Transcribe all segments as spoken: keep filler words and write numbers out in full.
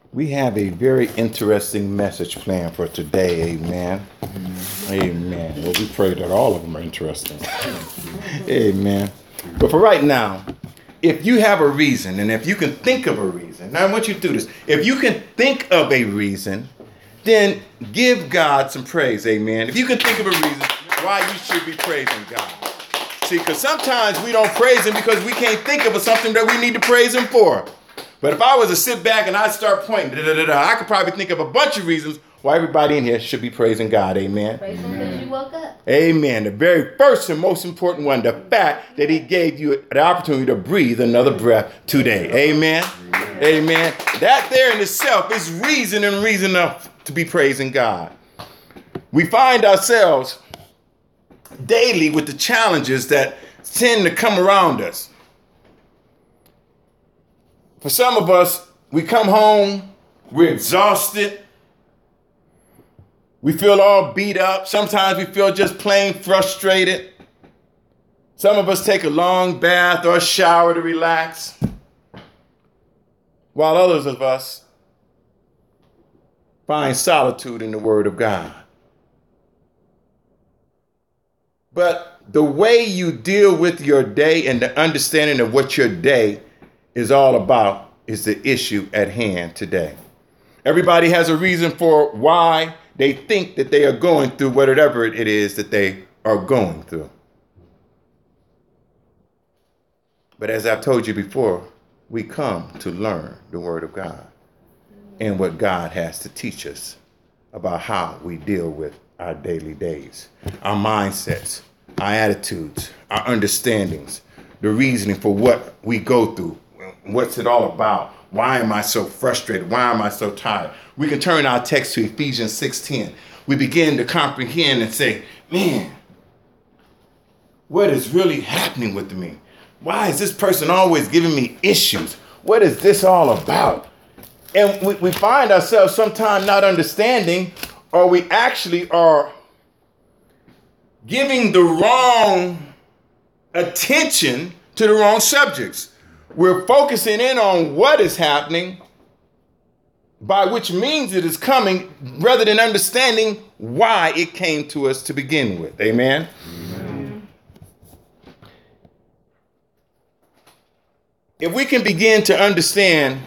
We have a very interesting message planned for today, amen. Mm-hmm. Amen. Well, we pray that all of them are interesting. Amen. But for right now, if you have a reason, and if you can think of a reason, now I want you to do this. If you can think of a reason, then give God some praise, amen. If you can think of a reason why you should be praising God. See, because sometimes we don't praise him because we can't think of something that we need to praise him for. But if I was to sit back and I start pointing, da, da, da, da, I could probably think of a bunch of reasons why everybody in here should be praising God. Amen. Praise him because you woke up. Amen. The very first and most important one, the fact that he gave you the opportunity to breathe another breath today. Amen. Amen. Amen. That there in itself is reason and reason enough to be praising God. We find ourselves daily with the challenges that tend to come around us. For some of us, we come home, we're exhausted. We feel all beat up. Sometimes we feel just plain frustrated. Some of us take a long bath or a shower to relax, while others of us find solitude in the Word of God. But the way you deal with your day and the understanding of what your day is all about is the issue at hand today. Everybody has a reason for why they think that they are going through whatever it is that they are going through. But as I've told you before, we come to learn the Word of God and what God has to teach us about how we deal with our daily days, our mindsets, our attitudes, our understandings, the reasoning for what we go through. What's it all about? Why am I so frustrated? Why am I so tired? We can turn our text to Ephesians six ten. We begin to comprehend and say, man, what is really happening with me? Why is this person always giving me issues? What is this all about? And we, we find ourselves sometimes not understanding, or we actually are giving the wrong attention to the wrong subjects. We're focusing in on what is happening, by which means it is coming, rather than understanding why it came to us to begin with. Amen? Amen. If we can begin to understand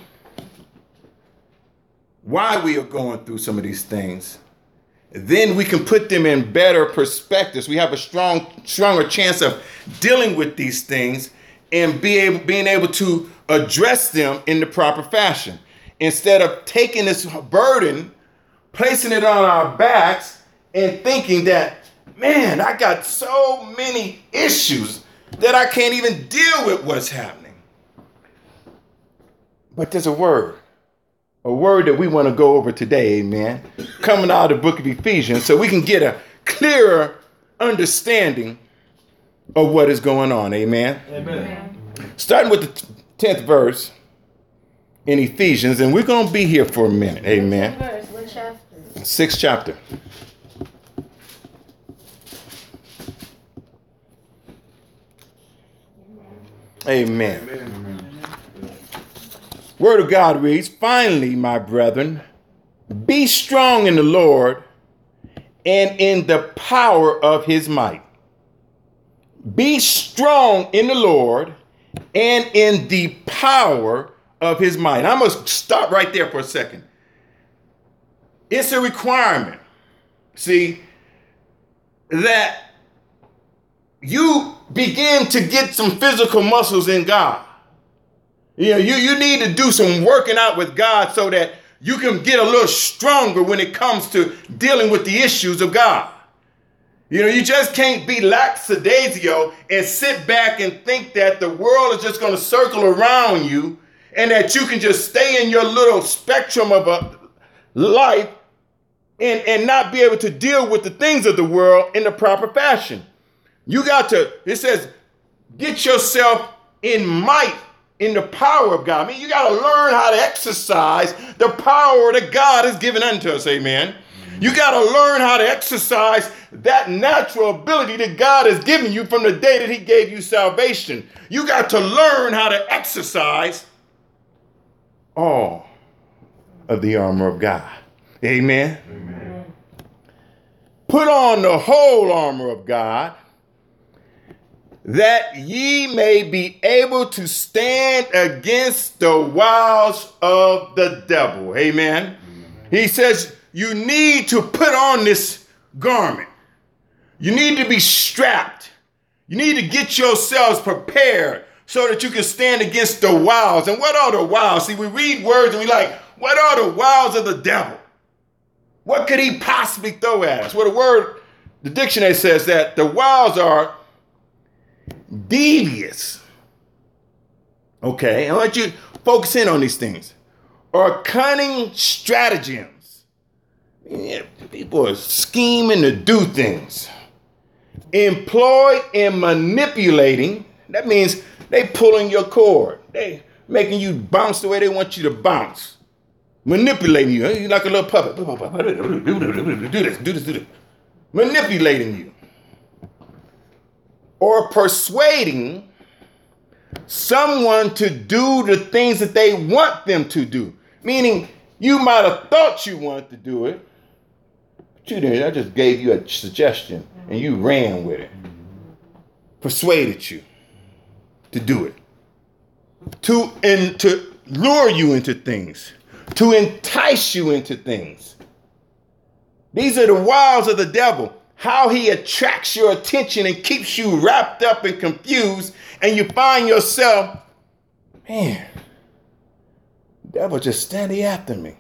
why we are going through some of these things, then we can put them in better perspectives. We have a strong, stronger chance of dealing with these things and be able, being able to address them in the proper fashion. Instead of taking this burden, placing it on our backs, and thinking that, man, I got so many issues that I can't even deal with what's happening. But there's a word, a word that we want to go over today, amen, coming out of the book of Ephesians, so we can get a clearer understanding of what is going on. Amen. Amen. Starting with the tenth verse in Ephesians, and we're going to be here for a minute. Amen. Verse, what chapter? Sixth chapter. Amen. Amen. Word of God reads, finally, my brethren, be strong in the Lord and in the power of his might. Be strong in the Lord and in the power of his might. I must stop right there for a second. It's a requirement, see, that you begin to get some physical muscles in God. You know, you, you need to do some working out with God so that you can get a little stronger when it comes to dealing with the issues of God. You know, you just can't be lackadaisical and sit back and think that the world is just going to circle around you and that you can just stay in your little spectrum of a life and, and not be able to deal with the things of the world in the proper fashion. You got to, it says, get yourself in might, in the power of God. I mean, you got to learn how to exercise the power that God has given unto us. Amen. You got to learn how to exercise that natural ability that God has given you from the day that he gave you salvation. You got to learn how to exercise all of the armor of God. Amen. Amen. Put on the whole armor of God, that ye may be able to stand against the wiles of the devil. Amen. Amen. He says you need to put on this garment. You need to be strapped. You need to get yourselves prepared so that you can stand against the wiles. And what are the wiles? See, we read words and we like, what are the wiles of the devil? What could he possibly throw at us? Well, the word, the dictionary says that the wiles are devious. Okay, I want you to focus in on these things. Or cunning stratagems. Yeah, people are scheming to do things. Employed in manipulating. That means they pulling your cord. They making you bounce the way they want you to bounce. Manipulating you. You're like a little puppet. Do this, do this, do this. Manipulating you. Or persuading someone to do the things that they want them to do. Meaning, you might have thought you wanted to do it, but you didn't. I just gave you a suggestion, and you ran with it. Persuaded you to do it. To, and to lure you into things. To entice you into things. These are the wiles of the devil. How he attracts your attention and keeps you wrapped up and confused, and you find yourself, man, the devil just standing after me.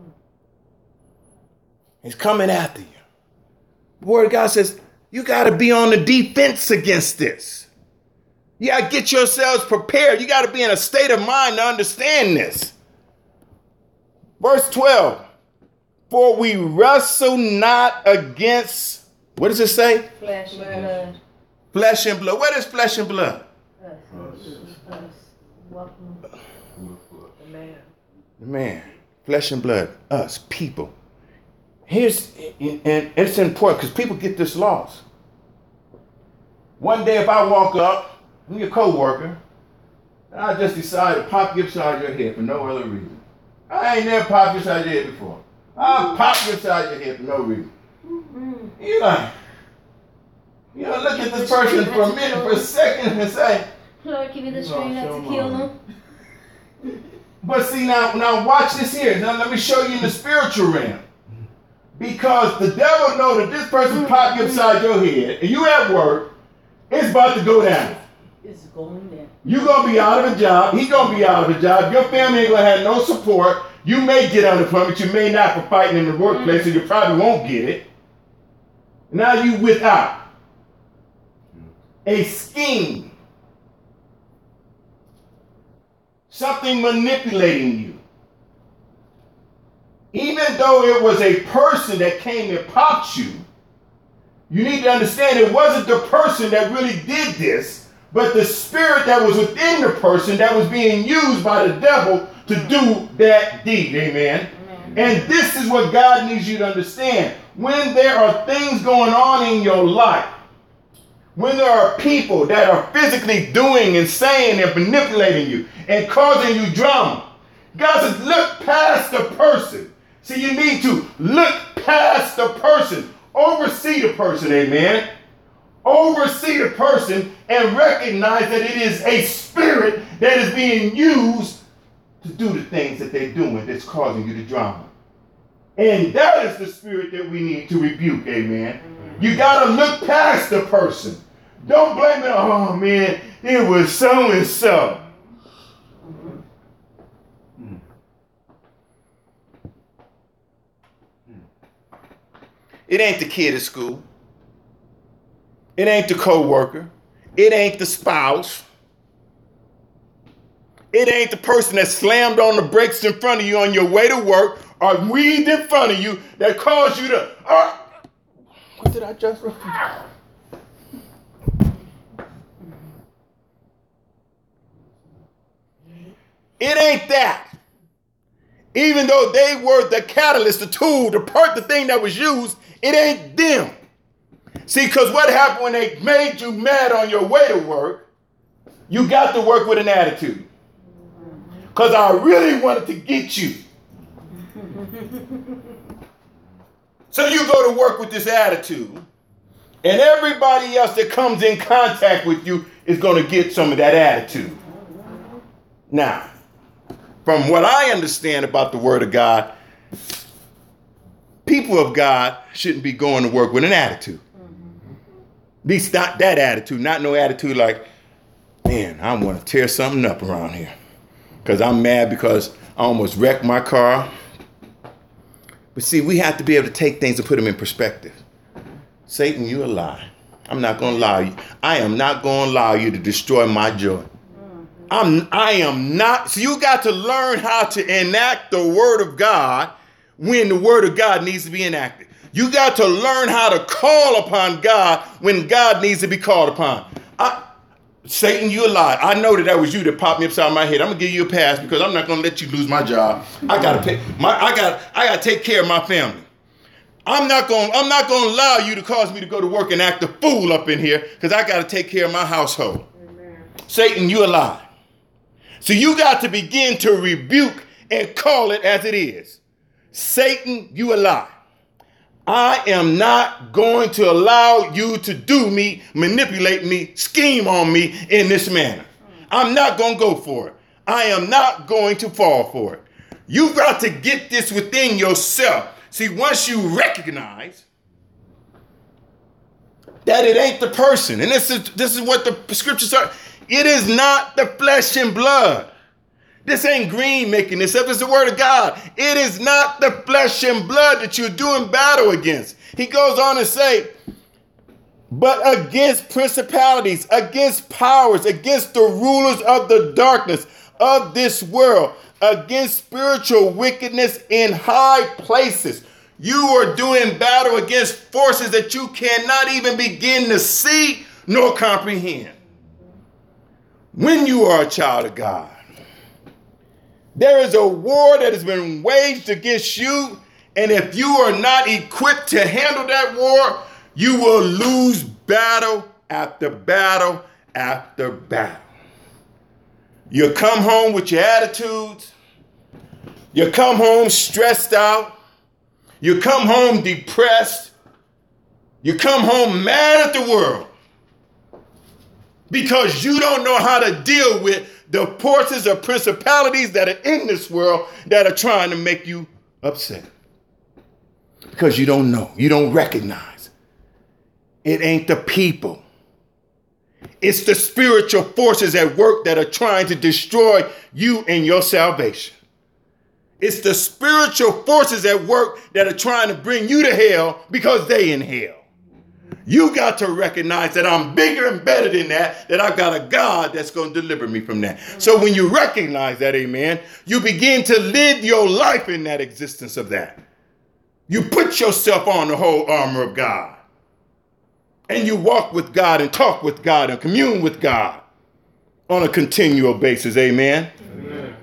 He's coming after you. The word of God says, you got to be on the defense against this. You got to get yourselves prepared. You got to be in a state of mind to understand this. Verse twelve, for we wrestle not against, what does it say? Flesh and blood. Flesh and blood. What is flesh and blood? Us. Us. Welcome. The man. The man. Flesh and blood. Us. People. Here's, and it's important because people get this lost. One day if I walk up, I'm your co-worker, and I just decide to pop you upside your head for no other reason. I ain't never popped you upside your head before. I'll pop you upside your head for no reason. Mm-hmm. You're like, you know, look at this person for a minute, for a second, and say, Lord, give me the strength not to kill him. But see, now, now watch this here. Now let me show you in the spiritual realm. Because the devil know that this person popped you upside your head, and you at work, it's about to go down. It's going down. You're going to be out of a job. He's going to be out of a job. Your family ain't going to have no support. You may get unemployment. You may not for fighting in the workplace, so you probably won't get it. Now you without a scheme. Something manipulating you. Even though it was a person that came and popped you, you need to understand it wasn't the person that really did this, but the spirit that was within the person that was being used by the devil to do that deed. Amen. Amen. And this is what God needs you to understand. When there are things going on in your life, when there are people that are physically doing and saying and manipulating you and causing you drama, God says, look past the person. See, you need to look past the person. Oversee the person, amen. Oversee the person and recognize that it is a spirit that is being used to do the things that they're doing that's causing you the drama. And that is the spirit that we need to rebuke, amen. You got to look past the person. Don't blame it, oh man, it was so-and-so. It ain't the kid at school. It ain't the co-worker. It ain't the spouse. It ain't the person that slammed on the brakes in front of you on your way to work or weaved in front of you that caused you to, uh, what did I just repeat? It ain't that. Even though they were the catalyst, the tool, the part, the thing that was used, it ain't them. See, because what happened when they made you mad on your way to work, you got to work with an attitude. Because I really wanted to get you. So you go to work with this attitude, and everybody else that comes in contact with you is going to get some of that attitude. Now, from what I understand about the Word of God, people of God shouldn't be going to work with an attitude. At least not that attitude, not no attitude like, man, I want to tear something up around here because I'm mad because I almost wrecked my car. But see, we have to be able to take things and put them in perspective. Satan, you a lie. I'm not going to allow you. I am not going to allow you to destroy my joy. I'm, I am not. So you got to learn how to enact the Word of God when the Word of God needs to be enacted. You got to learn how to call upon God when God needs to be called upon. I, Satan, you a lie. I know that that was you that popped me upside my head. I'm gonna give you a pass because I'm not gonna let you lose my job. I gotta pay my. I got. I gotta take care of my family. I'm not gonna. I'm not gonna allow you to cause me to go to work and act a fool up in here because I gotta take care of my household. Amen. Satan, you a lie. So you got to begin to rebuke and call it as it is. Satan, you a lie. I am not going to allow you to do me, manipulate me, scheme on me in this manner. I'm not going to go for it. I am not going to fall for it. You've got to get this within yourself. See, once you recognize that it ain't the person, and this is this is what the scriptures are, it is not the flesh and blood. This ain't Green making this up. It's the Word of God. It is not the flesh and blood that you're doing battle against. He goes on to say, but against principalities, against powers, against the rulers of the darkness of this world, against spiritual wickedness in high places. You are doing battle against forces that you cannot even begin to see nor comprehend. When you are a child of God, there is a war that has been waged against you, and if you are not equipped to handle that war, you will lose battle after battle after battle. You come home with your attitudes. You come home stressed out. You come home depressed. You come home mad at the world because you don't know how to deal with the forces of principalities that are in this world that are trying to make you upset. Because you don't know. You don't recognize. It ain't the people. It's the spiritual forces at work that are trying to destroy you and your salvation. It's the spiritual forces at work that are trying to bring you to hell because they in hell. You got to recognize that I'm bigger and better than that, that I've got a God that's going to deliver me from that. So when you recognize that, amen, you begin to live your life in that existence of that. You put yourself on the whole armor of God. And you walk with God and talk with God and commune with God on a continual basis, amen. Amen.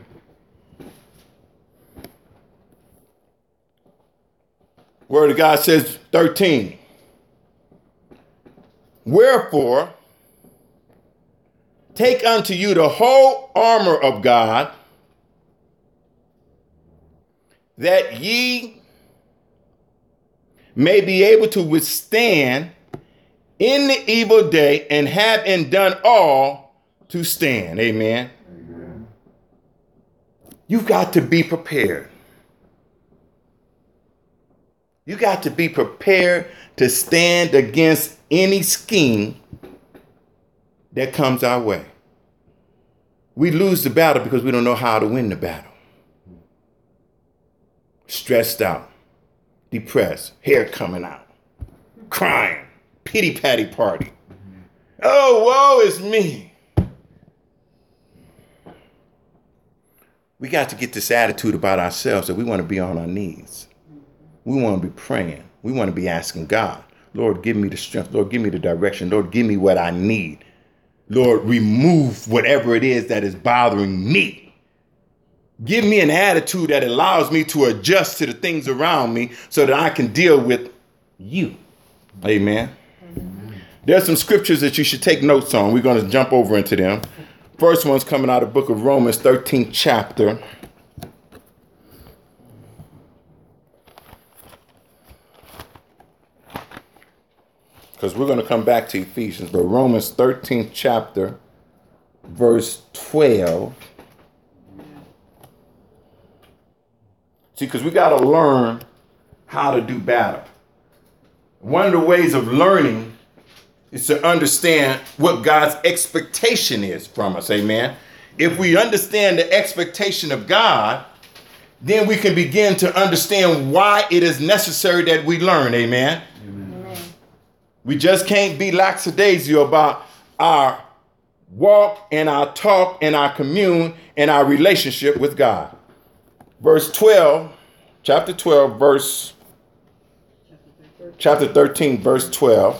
Word of God says, thirteen. Wherefore, take unto you the whole armor of God, that ye may be able to withstand in the evil day, and have and done all to stand. Amen. Amen. You've got to be prepared. You got to be prepared to stand against any scheme that comes our way. We lose the battle because we don't know how to win the battle. Stressed out, depressed, hair coming out, crying, pity patty party. Oh, woe is me. We got to get this attitude about ourselves that we want to be on our knees. We want to be praying. We want to be asking God, Lord, give me the strength. Lord, give me the direction. Lord, give me what I need. Lord, remove whatever it is that is bothering me. Give me an attitude that allows me to adjust to the things around me so that I can deal with you. Amen. Amen. There's some scriptures that you should take notes on. We're going to jump over into them. First one's coming out of the book of Romans, thirteenth chapter. because we're going to come back to Ephesians, but Romans thirteenth chapter, verse twelve. See, because we got to learn how to do battle. One of the ways of learning is to understand what God's expectation is from us. Amen. If we understand the expectation of God, then we can begin to understand why it is necessary that we learn. Amen. Amen. We just can't be lackadaisical about our walk and our talk and our commune and our relationship with God. Verse twelve, chapter twelve, verse, chapter thirteen, verse twelve.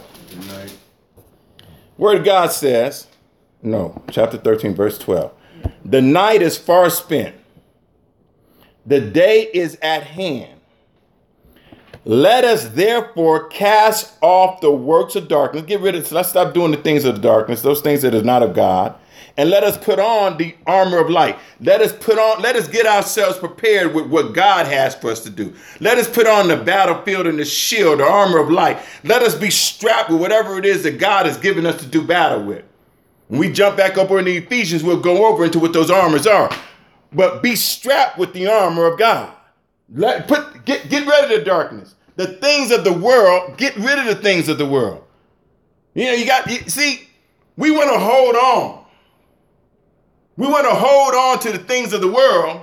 Word of God says, no, chapter thirteen, verse twelve. The night is far spent. The day is at hand. Let us therefore cast off the works of darkness. Get rid of, let's stop doing the things of the darkness, those things that is not of God. And let us put on the armor of light. Let us put on, let us get ourselves prepared with what God has for us to do. Let us put on the battlefield and the shield, the armor of light. Let us be strapped with whatever it is that God has given us to do battle with. When we jump back up in the Ephesians, we'll go over into what those armors are. But be strapped with the armor of God. Let, put, get, get rid of the darkness. The things of the world, get rid of the things of the world. You know, you got, you, see, we want to hold on. We want to hold on to the things of the world.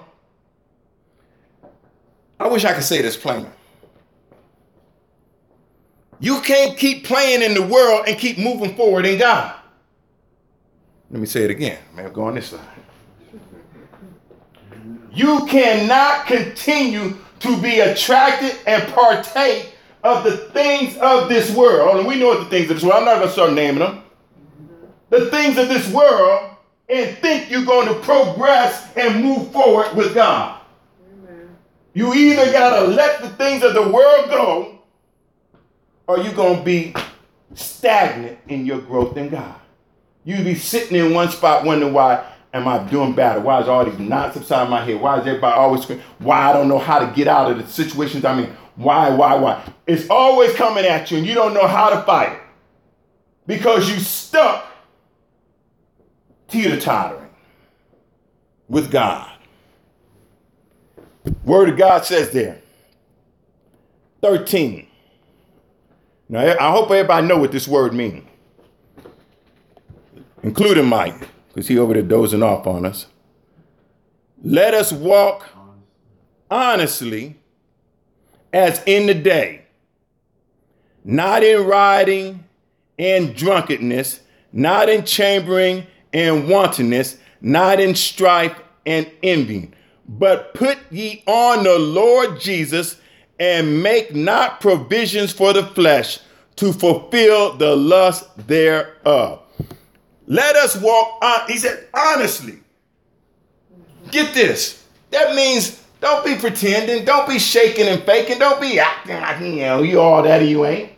I wish I could say this plainer. You can't keep playing in the world and keep moving forward in God. Let me say it again. Man, go on this side. You cannot continue to be attracted and partake of the things of this world. And we know what the things of this world. I'm not going to start naming them. The things of this world. And think you're going to progress and move forward with God. Amen. You either got to let the things of the world go, or you're going to be stagnant in your growth in God. You be sitting in one spot wondering, why am I doing battle? Why is all these knots upside my head? Why is everybody always screaming? Why I don't know how to get out of the situations I'm in? Why, why, why? It's always coming at you and you don't know how to fight it because you stuck teeter-tottering with God. Word of God says there, thirteen. Now, I hope everybody know what this word means, including Mike, because he over there dozing off on us. Let us walk honestly as in the day, not in rioting and drunkenness, not in chambering and wantonness, not in strife and envy, but put ye on the Lord Jesus and make not provisions for the flesh to fulfill the lust thereof. Let us walk on, he said, honestly. Get this. That means don't be pretending, don't be shaking and faking, don't be acting like, you know, you all that or you ain't.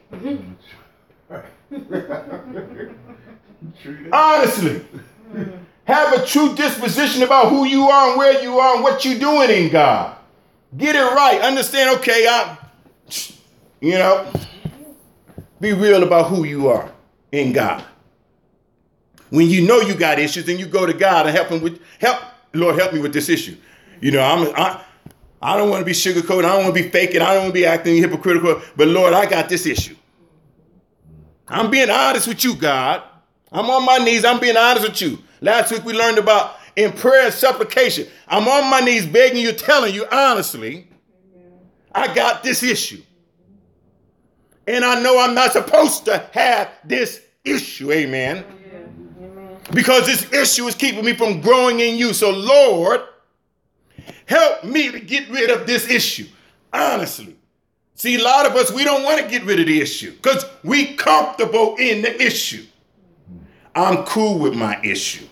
Honestly, have a true disposition about who you are and where you are and what you're doing in God. Get it right. Understand, okay, I, you know, be real about who you are in God. When you know you got issues, then you go to God and help him with, help, Lord, help me with this issue. You know, I'm, I, I don't want to be sugarcoating. I don't want to be faking. I don't want to be acting hypocritical. But Lord, I got this issue. I'm being honest with you, God. I'm on my knees. I'm being honest with you. Last week we learned about in prayer and supplication. I'm on my knees begging you, telling you honestly, I got this issue. And I know I'm not supposed to have this issue. Amen. Because this issue is keeping me from growing in you. So Lord, help me to get rid of this issue. Honestly. See, a lot of us, we don't want to get rid of the issue because we comfortable in the issue. I'm cool with my issue.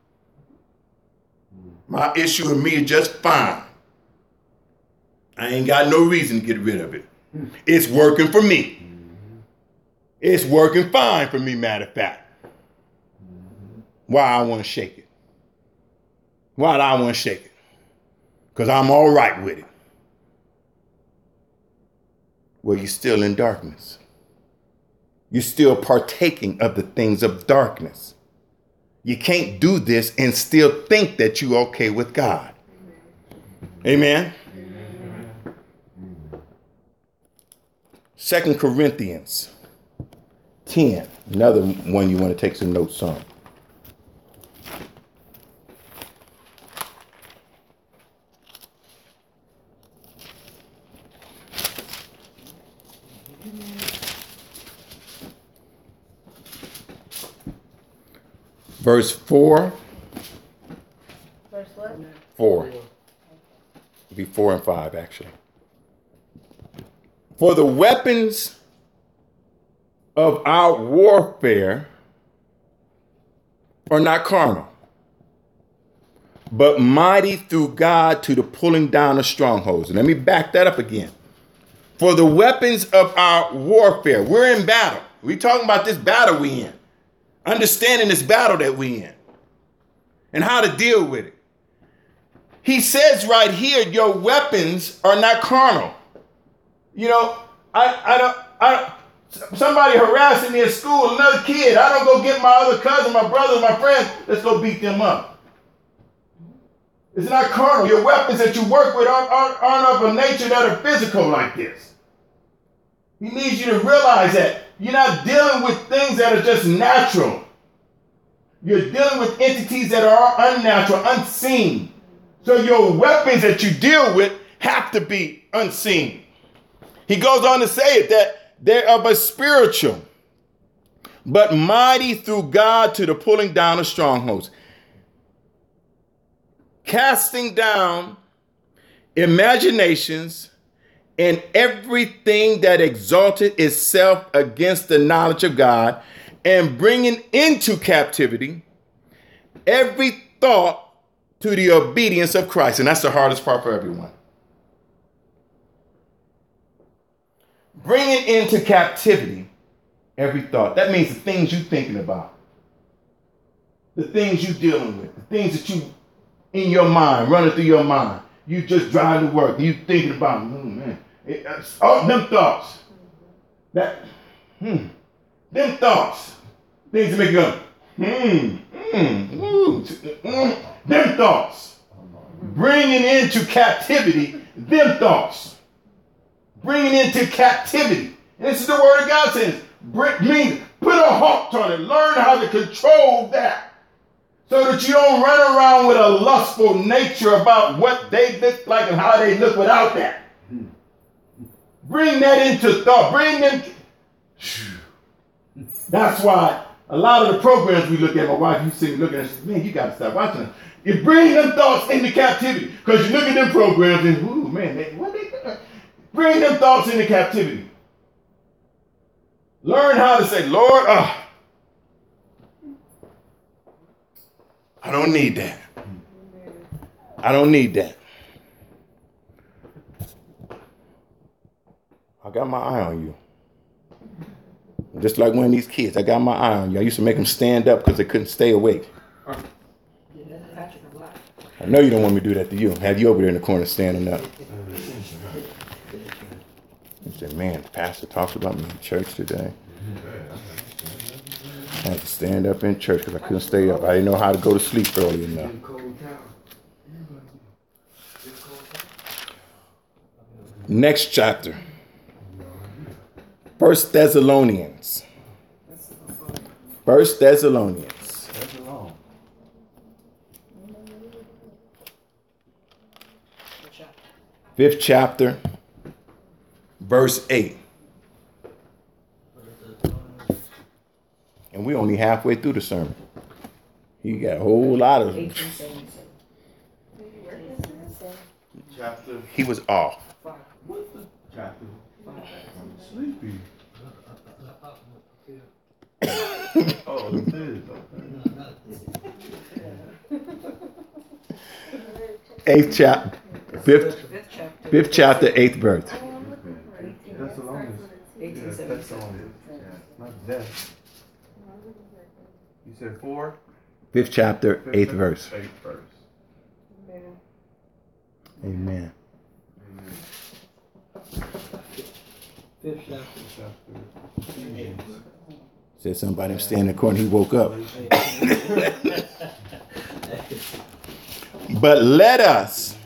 My issue and me is just fine. I ain't got no reason to get rid of it. It's working for me. It's working fine for me, matter of fact. Why I want to shake it? Why do I want to shake it? Because I'm all right with it. Well, you're still in darkness. you're still partaking of the things of darkness. You can't do this and still think that you're okay with God. Amen. Second Corinthians ten, another one you want to take some notes on. Verse four. Verse what? Four. It'd be four and five, actually. For the weapons of our warfare are not carnal, but mighty through God to the pulling down of strongholds. And let me back that up again. For the weapons of our warfare, we're in battle. We're talking about this battle we in. Understanding this battle that we in and how to deal with it. He says right here, your weapons are not carnal. You know, I, I don't, I, somebody harassing me at school, another kid, I don't go get my other cousin, my brother, my friend, let's go beat them up. It's not carnal. Your weapons that you work with aren't, aren't, aren't of a nature that are physical like this. He needs you to realize that you're not dealing with things that are just natural. You're dealing with entities that are unnatural, unseen. So your weapons that you deal with have to be unseen. He goes on to say it that they're of a spiritual, but mighty through God to the pulling down of strongholds, casting down imaginations and everything that exalted itself against the knowledge of God, and bringing into captivity every thought to the obedience of Christ. And that's the hardest part for everyone. Bringing into captivity every thought. That means the things you're thinking about, the things you're dealing with, the things that you in your mind, running through your mind. You just driving to work, you thinking about, oh man, it, uh, all them thoughts. That, hmm, them thoughts. Things that make you go, hmm, hmm, ooh, mm, them thoughts. Bringing into captivity them thoughts. Bringing into captivity. And this is the word of God says, bring, mean, put a halt on it. Learn how to control that. So that you don't run around with a lustful nature about what they look like and how they look without that. Bring that into thought. Bring them. That's why a lot of the programs we look at, my wife, you see me looking at, she says, man, you got to stop watching them. You bring them thoughts into captivity. Because you look at them programs and, ooh, man, they, what they doing? Bring them thoughts into captivity. Learn how to say, Lord, uh, I don't need that. I don't need that. I got my eye on you. Just like one of these kids, I got my eye on you. I used to make them stand up because they couldn't stay awake. I know you don't want me to do that to you. Have you over there in the corner standing up. You said, man, the pastor talked about me in church today. I had to stand up in church because I couldn't stay up. I didn't know how to go to sleep early enough. Next chapter. First Thessalonians. First Thessalonians. Fifth chapter, verse eight. And we're only halfway through the sermon. He got a whole lot of them. Chapter. He was off. What's the chapter? I'm sleepy. Oh, it is. Eighth chapter, fifth, fifth chapter, eighth verse. That's the longest. Yeah, that's the longest. Not that. You said four? Fifth chapter, eighth verse. Eighth verse. Amen. Fifth chapter. Said somebody was standing in the corner, he woke up. But let us,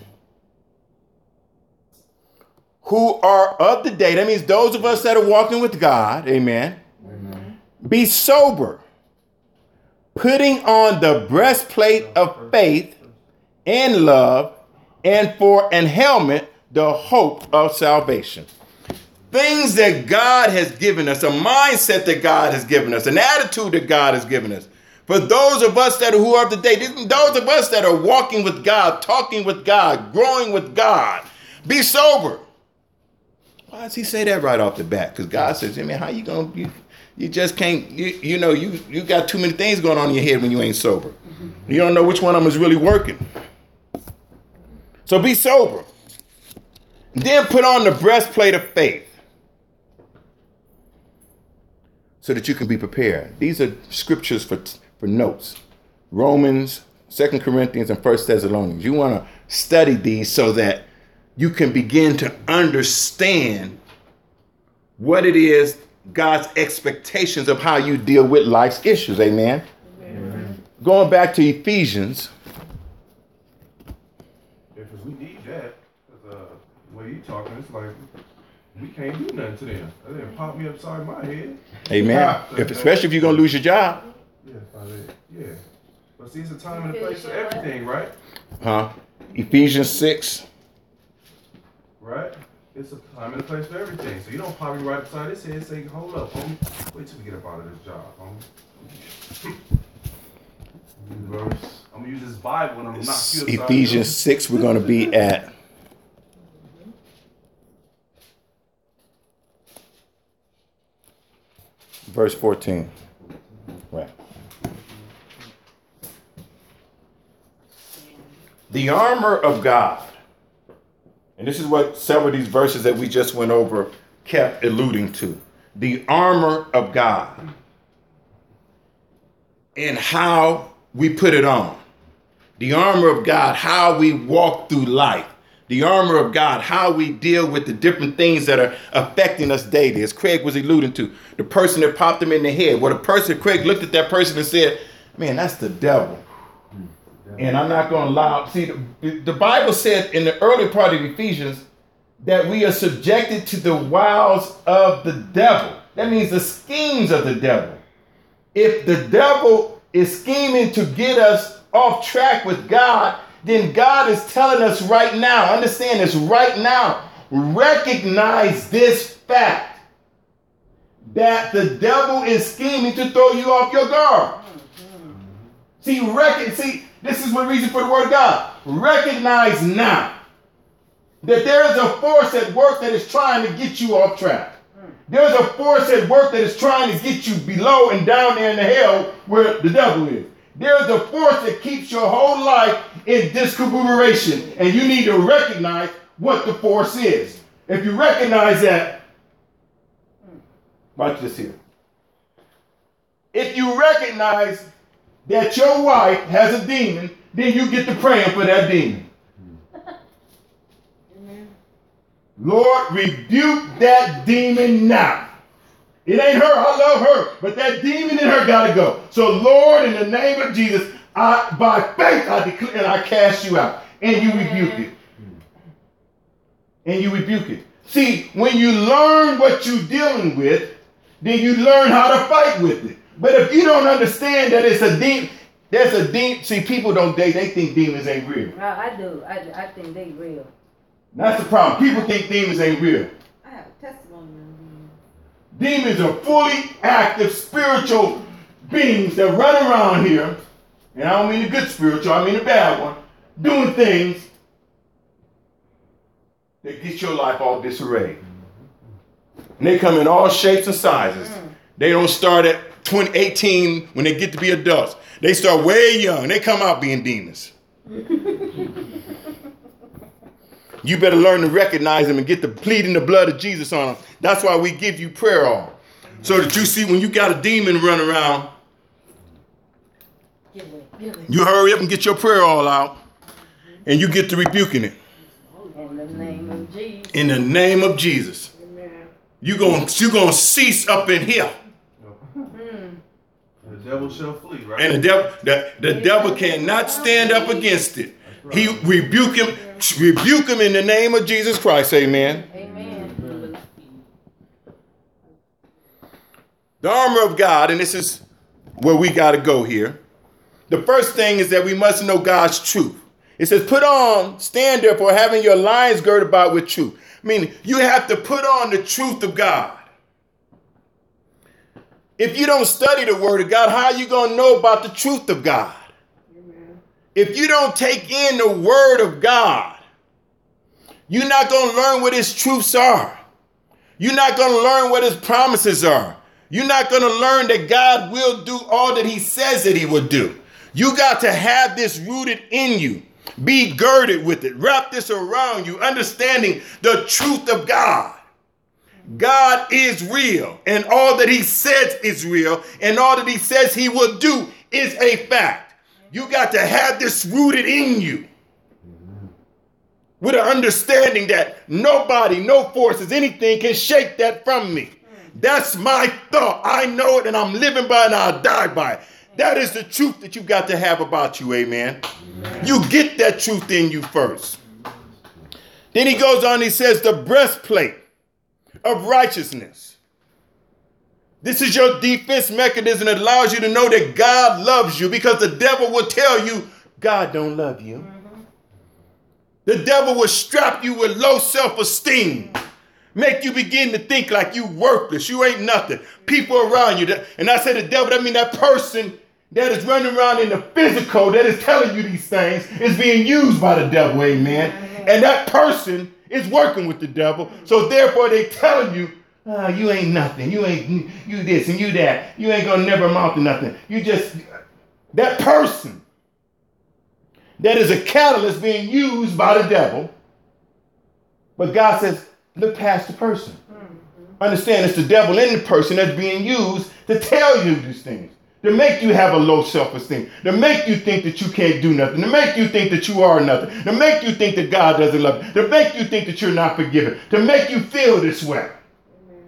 who are of the day, that means those of us that are walking with God, amen, amen. Be sober, putting on the breastplate of faith and love, and for an helmet, the hope of salvation. Things that God has given us, a mindset that God has given us, an attitude that God has given us. For those of us that are who are of the day, those of us that are walking with God, talking with God, growing with God, be sober. Why does he say that right off the bat? Because God says, I mean, how you going to, you, you just can't, you, you know, you, you got too many things going on in your head when you ain't sober. You don't know which one of them is really working. So be sober. Then put on the breastplate of faith so that you can be prepared. These are scriptures for, for notes. Romans, Second Corinthians, and First Thessalonians. You want to study these so that you can begin to understand what it is, God's expectations of how you deal with life's issues. Amen. Amen. Going back to Ephesians. Because we need that. Because uh, the way you talking, it's like we can't do nothing to them. They didn't pop me upside my head. Amen. If, especially if you're going to lose your job. Yeah, yeah. But see, it's a time and a place for everything, right? Huh? Ephesians six. Right? It's a time and a place for everything. So you don't pop me right beside his head and say, hold up, homie. Wait till we get up out of this job, homie. I'm going to use this Bible and I'm going to knock you upside. Ephesians six, we're going to be at verse fourteen. Right. The armor of God. And this is what several of these verses that we just went over kept alluding to. The armor of God. And how we put it on. The armor of God, how we walk through life. The armor of God, how we deal with the different things that are affecting us daily. As Craig was alluding to, the person that popped him in the head. Well, the person, Craig looked at that person and said, man, that's the devil. And I'm not going to allow, see, the, the Bible said in the early part of Ephesians that we are subjected to the wiles of the devil. That means the schemes of the devil. If the devil is scheming to get us off track with God, then God is telling us right now, understand this right now, recognize this fact that the devil is scheming to throw you off your guard. See, rec- see, this is one reason for the word of God. Recognize now that there is a force at work that is trying to get you off track. There's a force at work that is trying to get you below and down there in the hell where the devil is. There's a force that keeps your whole life in discomboration, and you need to recognize what the force is. If you recognize that, watch this here. If you recognize that your wife has a demon, then you get to praying for that demon. Amen. Lord, rebuke that demon now. It ain't her, I love her, but that demon in her gotta go. So Lord, in the name of Jesus, I by faith I declare and I cast you out. And you rebuke it. And you rebuke it. See, when you learn what you're dealing with, then you learn how to fight with it. But if you don't understand that it's a demon, there's a demon. See, people don't, they, they think demons ain't real. No, I do. I, I think they real. That's the problem. People think demons ain't real. I have a testimony on demons. Demons are fully active spiritual beings that run around here, and I don't mean the good spiritual, I mean the bad one, doing things that get your life all disarray. And they come in all shapes and sizes. Mm. They don't start at twenty, eighteen when they get to be adults. They start way young. They come out being demons. You better learn to recognize them and get the pleading the blood of Jesus on them. That's why we give you prayer all. So that you see when you got a demon run around, you hurry up and get your prayer all out and you get to rebuking it. In the name of Jesus. In the name of Jesus. Amen. you're going you gonna cease up in here. And the devil shall flee, right? And the devil, the, the devil cannot stand up against it. He rebuke him, rebuke him in the name of Jesus Christ. Amen. Amen. The armor of God, and this is where we got to go here. The first thing is that we must know God's truth. It says, put on, stand therefore, having your loins girded about with truth. Meaning, you have to put on the truth of God. If you don't study the word of God, how are you going to know about the truth of God? Amen. If you don't take in the word of God, you're not going to learn what his truths are. You're not going to learn what his promises are. You're not going to learn that God will do all that he says that he will do. You got to have this rooted in you. Be girded with it. Wrap this around you, understanding the truth of God. God is real, and all that he says is real, and all that he says he will do is a fact. You got to have this rooted in you with an understanding that nobody, no forces, anything can shake that from me. That's my thought. I know it, and I'm living by it, and I'll die by it. That is the truth that you got to have about you, amen. Amen. You get that truth in you first. Then he goes on, he says, the breastplate of righteousness. This is your defense mechanism that allows you to know that God loves you, because the devil will tell you God don't love you. Mm-hmm. The devil will strap you with low self-esteem. Make you begin to think like you worthless. You ain't nothing. People around you. That, and I say the devil, that mean that person that is running around in the physical that is telling you these things is being used by the devil. Amen. Mm-hmm. And that person is working with the devil. So therefore they telling you, oh, you ain't nothing. You ain't you, you this and you that. You ain't going to never amount to nothing. You just, that person that is a catalyst being used by the devil. But God says, look past the person. Mm-hmm. Understand it's the devil in the person that's being used to tell you these things. To make you have a low self-esteem. To make you think that you can't do nothing. To make you think that you are nothing. To make you think that God doesn't love you. To make you think that you're not forgiven. To make you feel this way. Amen.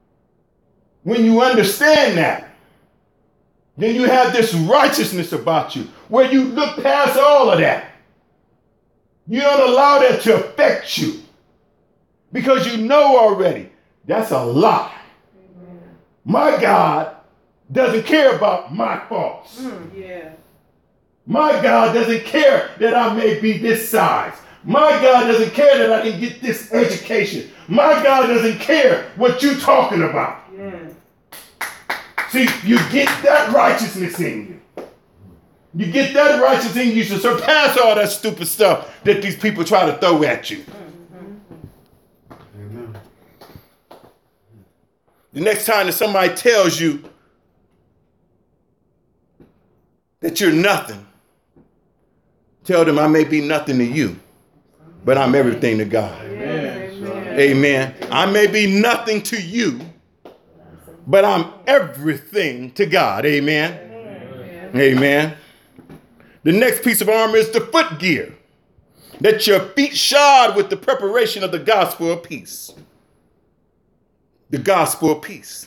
When you understand that, then you have this righteousness about you where you look past all of that. You don't allow that to affect you. Because you know already, that's a lie. Amen. My God doesn't care about my faults. Mm, yeah. My God doesn't care that I may be this size. My God doesn't care that I didn't get this education. My God doesn't care what you're talking about. Yeah. See, you get that righteousness in you. You get that righteousness in you to surpass all that stupid stuff that these people try to throw at you. Amen. The next time that somebody tells you that you're nothing, tell them I may be nothing to you, but I'm everything to God. Amen. Amen. Amen. I may be nothing to you, but I'm everything to God. Amen. Amen. Amen. The next piece of armor is the foot gear. Let your feet shod with the preparation of the gospel of peace. The gospel of peace.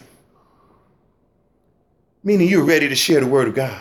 Meaning you're ready to share the word of God.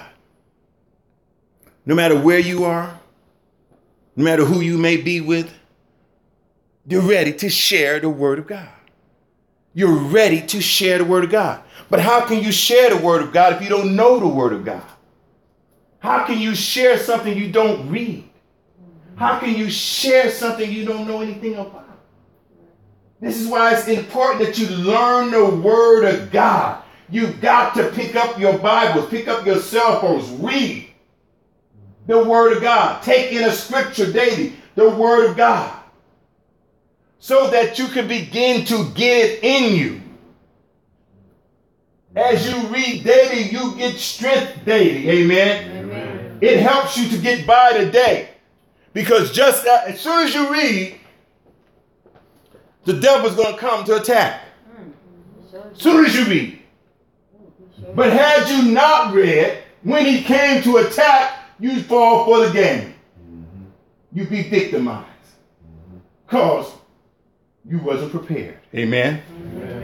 No matter where you are, no matter who you may be with, you're ready to share the word of God. You're ready to share the word of God. But how can you share the word of God if you don't know the word of God? How can you share something you don't read? How can you share something you don't know anything about? This is why it's important that you learn the word of God. You've got to pick up your Bibles, pick up your cell phones, read the word of God. Take in a scripture daily, the word of God, so that you can begin to get it in you. As you read daily, you get strength daily. Amen. Amen. It helps you to get by the day. Because just as soon as you read, the devil's going to come to attack. As soon as you read. But had you not read, when he came to attack, you'd fall for the game. You'd be victimized. Because you wasn't prepared. Amen? Amen.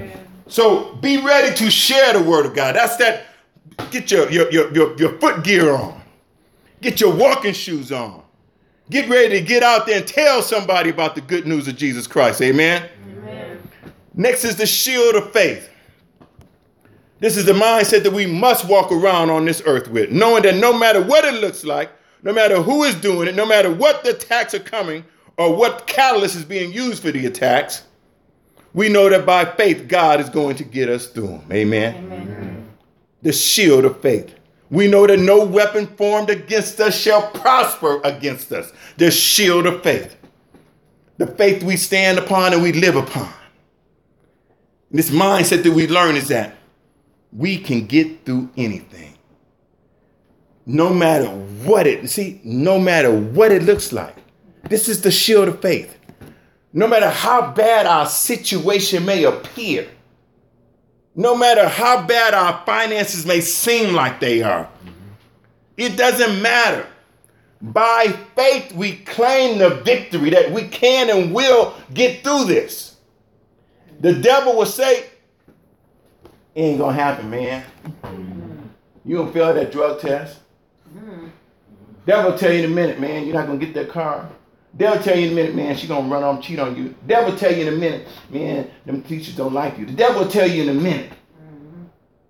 So be ready to share the word of God. That's that. Get your, your, your, your, your foot gear on. Get your walking shoes on. Get ready to get out there and tell somebody about the good news of Jesus Christ. Amen. Amen. Next is the shield of faith. This is the mindset that we must walk around on this earth with, knowing that no matter what it looks like, no matter who is doing it, no matter what the attacks are coming or what catalyst is being used for the attacks, we know that by faith, God is going to get us through them. Amen. Amen. The shield of faith. We know that no weapon formed against us shall prosper against us. The shield of faith. The faith we stand upon and we live upon. This mindset that we learn is that we can get through anything. No matter what it, see, no matter what it looks like. This is the shield of faith. No matter how bad our situation may appear, no matter how bad our finances may seem like they are, mm-hmm. It doesn't matter. By faith, we claim the victory that we can and will get through this. The devil will say, it ain't gonna happen, man. Mm-hmm. You don't fail that drug test. Mm-hmm. Devil will tell you in a minute, man, you're not gonna get that car. Devil tell you in a minute, man, she's going to run off and cheat on you. The devil tell you in a minute, man, them teachers don't like you. The devil tell you in a minute. Mm-hmm.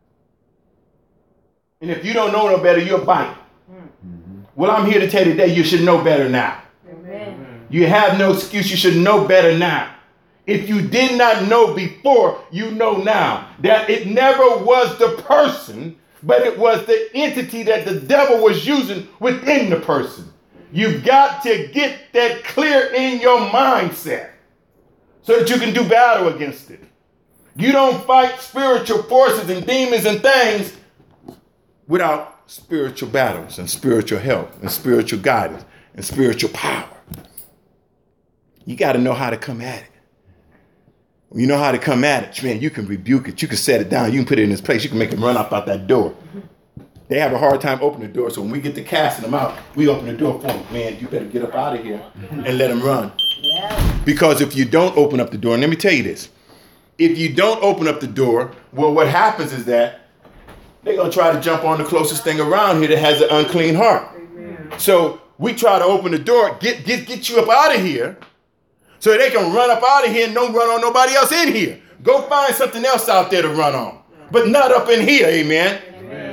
And if you don't know no better, you'll bite. Mm-hmm. Well, I'm here to tell you today, you should know better now. Amen. You have no excuse. You should know better now. If you did not know before, you know now that it never was the person, but it was the entity that the devil was using within the person. You've got to get that clear in your mindset so that you can do battle against it. You don't fight spiritual forces and demons and things without spiritual battles and spiritual help and spiritual guidance and spiritual power. You got to know how to come at it. When you know how to come at it, man, you can rebuke it. You can set it down. You can put it in its place. You can make it run up out that door. They have a hard time opening the door, so when we get to casting them out, we open the door for them. Man, you better get up out of here and let them run. Yeah. Because if you don't open up the door, and let me tell you this, if you don't open up the door, well, what happens is that they're going to try to jump on the closest thing around here that has an unclean heart. Amen. So we try to open the door, get, get, get you up out of here, so they can run up out of here and don't run on nobody else in here. Go find something else out there to run on, but not up in here, amen. Amen.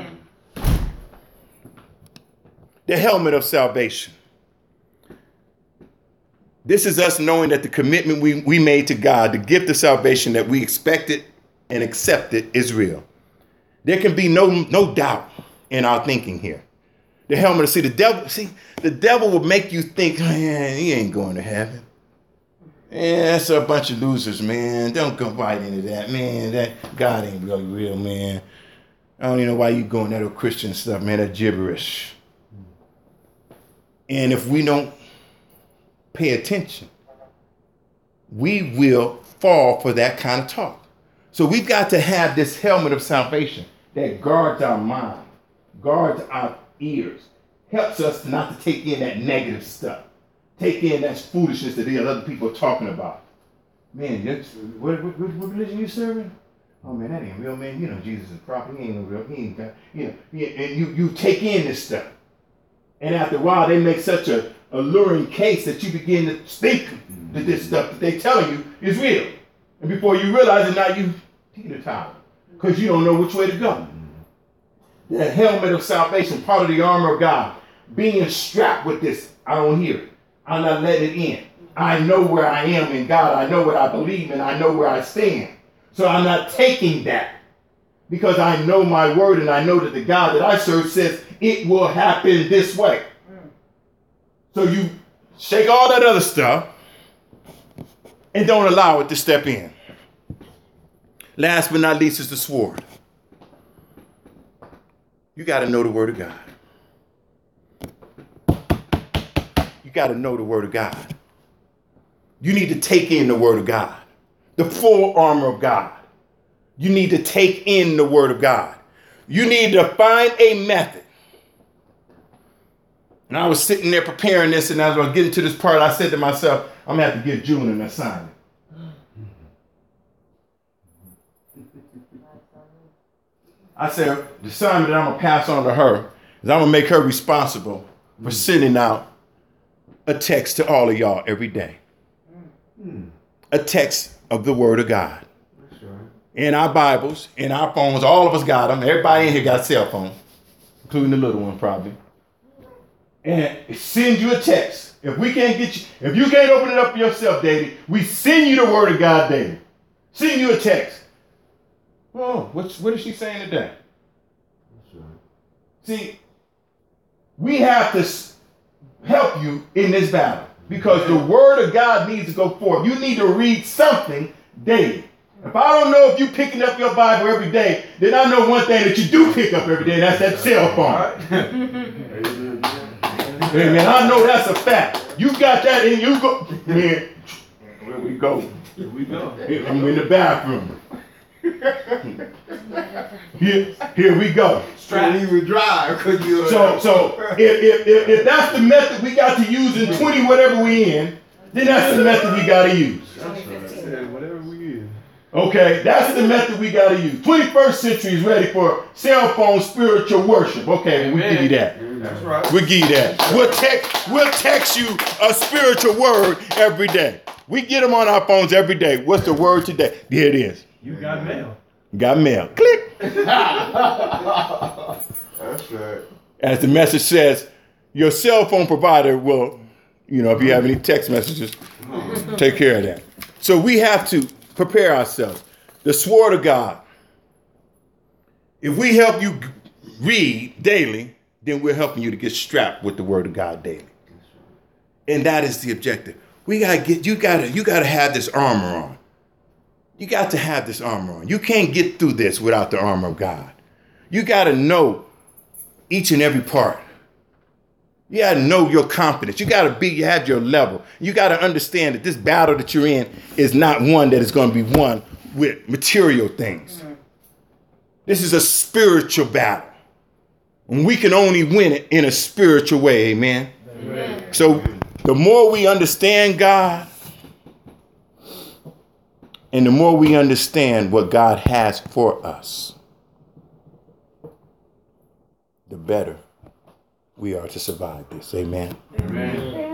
The helmet of salvation. This is us knowing that the commitment we, we made to God, the gift of salvation that we expected and accepted is real. There can be no, no doubt in our thinking here. The helmet, see the devil, see, the devil will make you think, man, he ain't going to heaven. Yeah, that's a bunch of losers, man. Don't go right into that, man. That God ain't really real, man. I don't even know why you going that old Christian stuff, man. That gibberish. And if we don't pay attention, we will fall for that kind of talk. So we've got to have this helmet of salvation that guards our mind, guards our ears, helps us not to take in that negative stuff, take in that foolishness that the other people are talking about. Man, that's, what, what, what religion you serving? Oh man, that ain't real, man. You know Jesus is prophet. He ain't no real. He ain't got, you know, he, and you, you take in this stuff. And after a while, they make such a alluring case that you begin to think that this stuff that they're telling you is real. And before you realize it, now you teeter-totter because you don't know which way to go. The helmet of salvation, part of the armor of God, being strapped with this. I don't hear it. I'm not letting it in. I know where I am in God. I know what I believe and I know where I stand. So I'm not taking that because I know my word and I know that the God that I serve says it will happen this way. Mm. So you shake all that other stuff and don't allow it to step in. Last but not least is the sword. You got to know the word of God. You got to know the word of God. You need to take in the word of God. The full armor of God. You need to take in the word of God. You need to find a method. And I was sitting there preparing this, and as I was getting to this part, I said to myself, I'm going to have to give June an assignment. I said the assignment that I'm gonna pass on to her is I'm gonna make her responsible for sending out a text to all of y'all every day. Mm. A text of the Word of God. That's right. In our Bibles, in our phones, all of us got them. Everybody in here got a cell phone, including the little one probably. And send you a text. If we can't get you, if you can't open it up for yourself daily, we send you the Word of God daily. Send you a text. Oh, what's, what is she saying today? That's right. See, we have to help you in this battle because the Word of God needs to go forth. You need to read something daily. If I don't know if you're picking up your Bible every day, then I know one thing that you do pick up every day, and that's that cell phone. Hey, man, I know that's a fact. You got that in you go. Man, where we go? Here we go. I'm in the bathroom. Here, here we go. Straight even drive. You so, so if, if, if, if that's the method we got to use in twenty whatever we in, then that's the method we got to use. Whatever we in. Okay, that's the method we got to use. twenty-first century is ready for cell phone spiritual worship. Okay, we'll give you that. That's right. We'll give you that. We'll text, we'll text you a spiritual word every day. We get them on our phones every day. What's the word today? Here it is. You got mail. Got mail. Click. That's right. As the message says, your cell phone provider will, you know, if you have any text messages, take care of that. So we have to prepare ourselves. The sword of God. If we help you read daily, then we're helping you to get strapped with the Word of God daily. And that is the objective. We gotta get, you gotta, you gotta have this armor on. You got to have this armor on. You can't get through this without the armor of God. You gotta know each and every part. You gotta know your confidence. You gotta be, you have your level. You gotta understand that this battle that you're in is not one that is gonna be won with material things. Mm-hmm. This is a spiritual battle. And we can only win it in a spiritual way, amen? Amen. So the more we understand God, and the more we understand what God has for us, the better we are to survive this, amen? Amen.